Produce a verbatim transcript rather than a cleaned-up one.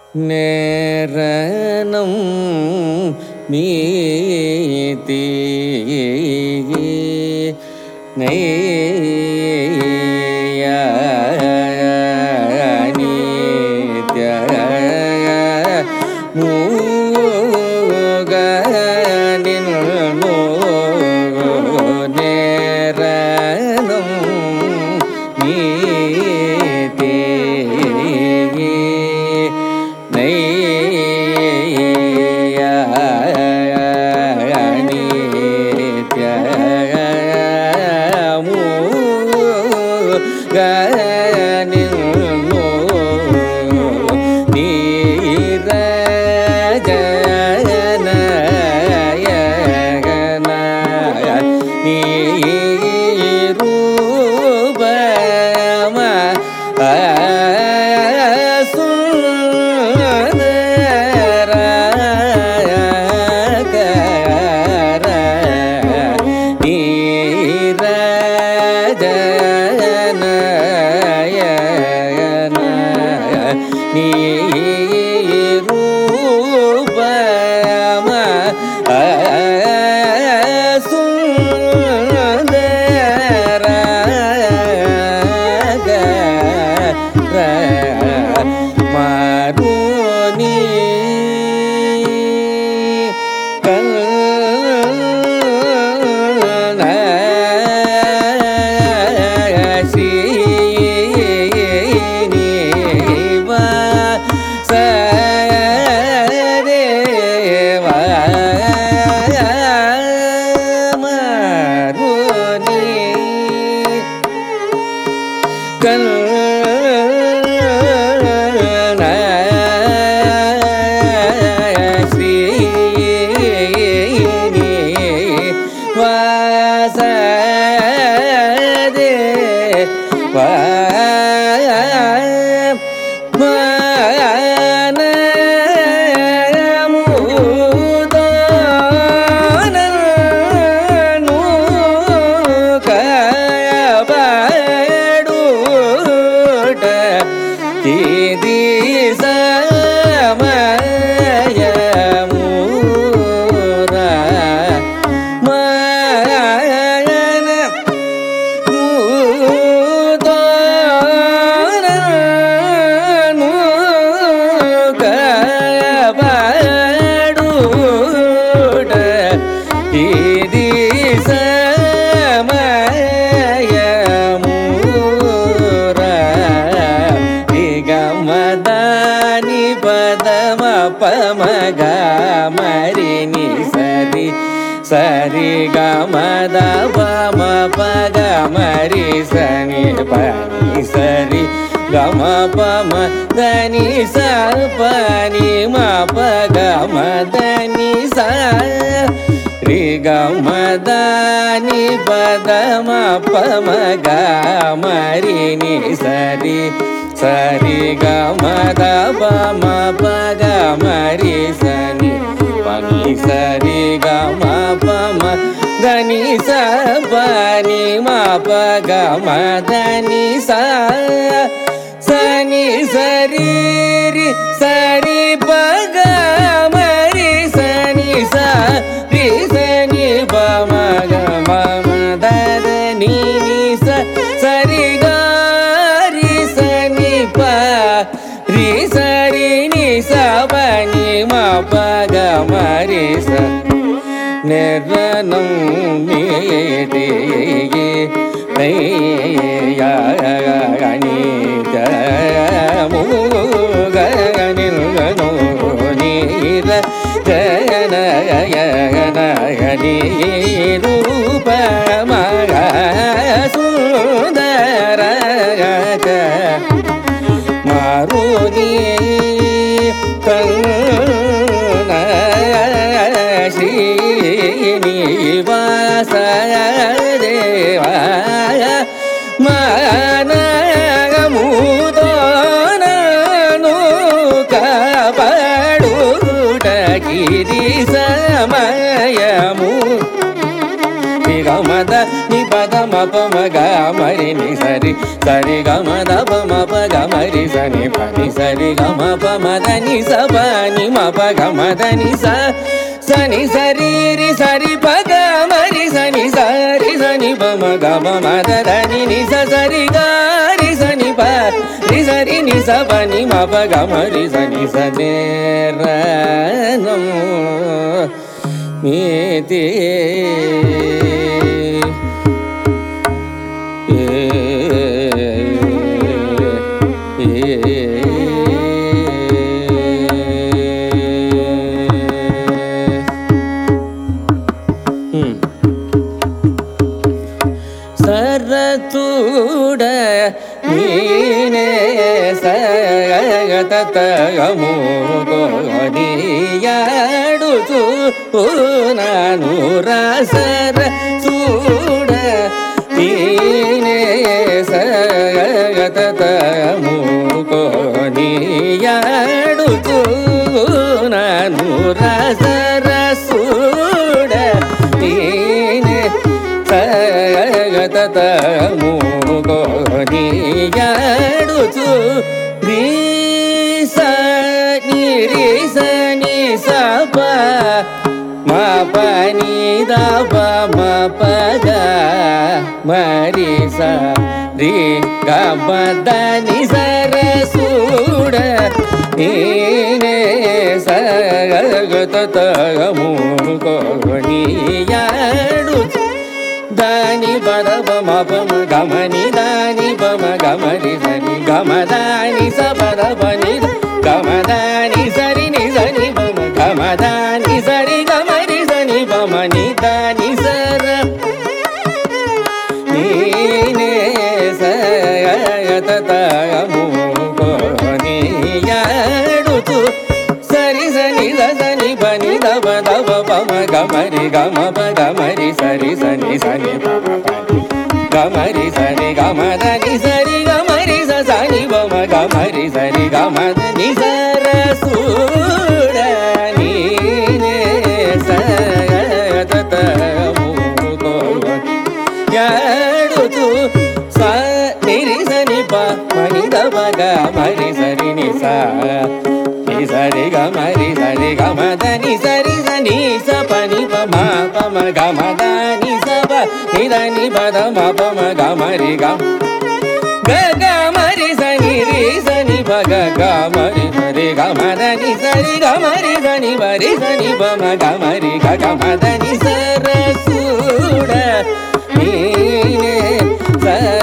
நேரனம் நீதி நெய்ய நித்ய மூகனின் நேரனம் நீதி சரி கமத பம பக மரி சனி பனி சரி கம பம தனி ச பனி ம பக மதனி ச ரி கமதனி பத ம பம க மரி நி சரி சரி கமத பம பக மரி சனி பனி சரி கம பம தனி ச பனி ம பக மதனி ச சனி சரி ரி சரி பக மரி சனி ச ரி சனி பம க மம தனி நி ச சரி க ரி சனி ப ரி சரி நி ச பனி ம பக மரி ச நிரணம் நீதி நெய்ய நித்ய மூகனின் நீர ஜனயனி ரூபமக சுந்தர மாருதி ஸ்ரீனிவாச தேவாய மனமுதோனு கபடுட கிரி ಸಮಯಮು ಗಮದ ನಿ ಪದ ಮ ಪ ಮ ಗ ಮರಿ ನಿ ಸರಿ ಸರಿ ಗಮದ ಪ ಮ ಪ ಗ ಮ మరి సని పని సరి గమ పమదని సని మప గమదని స సని సరి రి సరి పగ మరి సని సరి సని పమ గమ మదని ని సరి గారి సని ప రి సరి ని స పని మప గమ రి సని సనే రనం మేతే సరతుడ నీనే సగతము కొనియాడుతూ నాను రసర చూడ నీనే సగతము కొనియాడుతూ నాను రసర చూడ నీనే సగతము కొనియాడుతూ రీస నిరీస నిసప మా పని దప మా పగ మరిస రి గమదని సరసూడ నీనే సగతము కొనియాడుతూ దాని పద పమ పమ గమని దాని పమ గమరి సని గమదాని సపద పని గమదాని సరి ని సని పమ గమదాని సరి గమరి సని పమ ని దాని సర నీనే సగతము కొనియాడుతూ సరి సని సని పని దప దప పమ గమరి గమ ప గమరి సరి సని సని పమ గమరి సరి గమదని సరి గమరి సని పమ గమరి సరి గమదని సరసూడ నీనే సగతము కొనియాడుతూ స నిరి సని ప మని దప గమరి సరి ని స సరి గమరి సరి గమదని సరి సని స పని పమ పమ గమదని సప నిదని పద మ పమ గమరి గమ గమరి సని రి సని పగ గమరి సరి గమదని సరి గమరి సని వరి సని పమ గమరి గమదని సరసూడ నీనే స